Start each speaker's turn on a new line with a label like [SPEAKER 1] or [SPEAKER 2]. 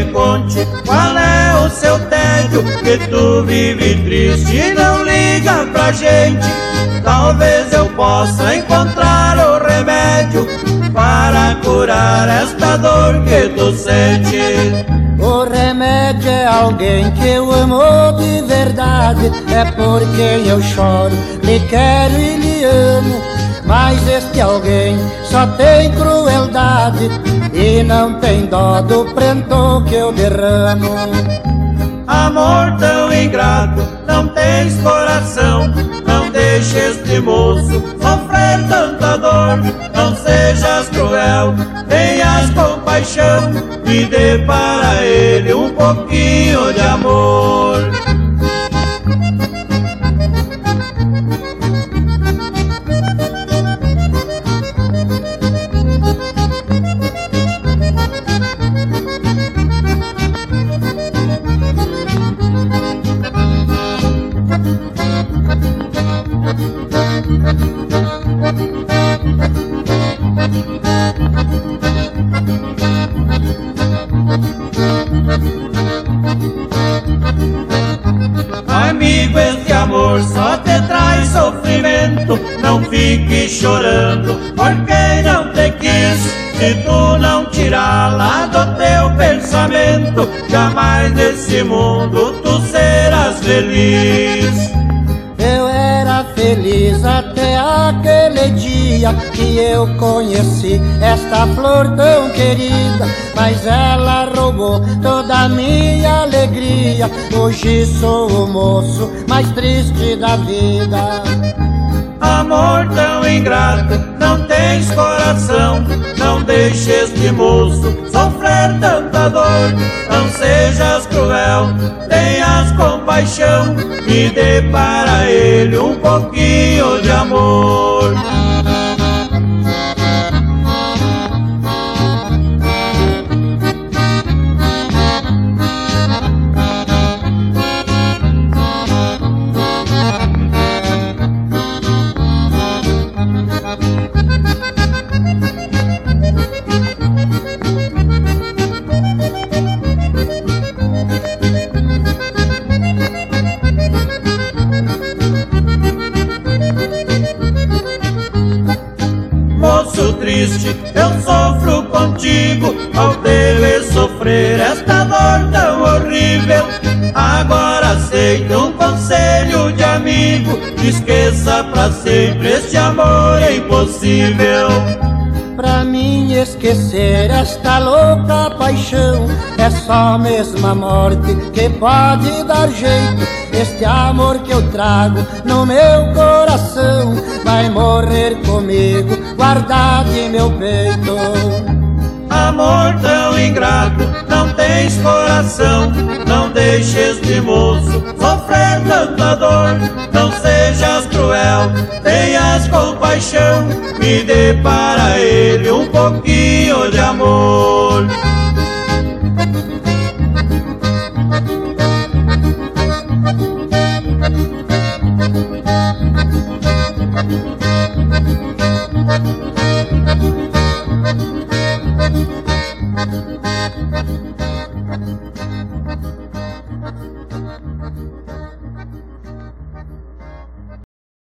[SPEAKER 1] conte qual é o seu tédio, que tu vive triste e não liga pra gente. Talvez eu possa encontrar o remédio para curar esta dor que tu sente.
[SPEAKER 2] O remédio é alguém que eu amo de verdade, é por quem eu choro, lhe quero e lhe amo. Mas este alguém só tem crueldade e não tem dó do pranto que eu derramo.
[SPEAKER 1] Amor tão ingrato, não tens coração, não deixe este moço sofrer tanta dor. Não sejas cruel, tenhas compaixão e dê para ele um pouquinho de amor. Amigo, este amor só te traz sofrimento. Não fique chorando por quem não te quis. Se tu não tirar lá do teu pensamento, jamais nesse mundo tu serás feliz.
[SPEAKER 2] Eu era feliz até aquele dia que eu conheci esta flor tão querida, mas ela roubou toda a minha alegria. Hoje sou o moço mais triste da vida.
[SPEAKER 1] Amor tão ingrato, não tens coração, não deixe este moço sofrer tanta dor. Não sejas cruel, tenhas compaixão e dê para ele um pouquinho de amor. Moço triste, eu sofro contigo ao te ver sofrer esta dor tão horrível. Agora aceita um conselho de amigo, esqueça pra sempre este amor impossível.
[SPEAKER 2] Pra mim esquecer esta louca paixão, é só mesmo a morte que pode dar jeito. Este amor que eu trago no meu coração vai morrer comigo, guardado em meu peito.
[SPEAKER 1] Amor tão ingrato, não tens coração, não deixes este moço sofrer tanta dor. Não sejas cruel, tenhas compaixão e dê para ele um pouquinho de amor.
[SPEAKER 2] Thank you.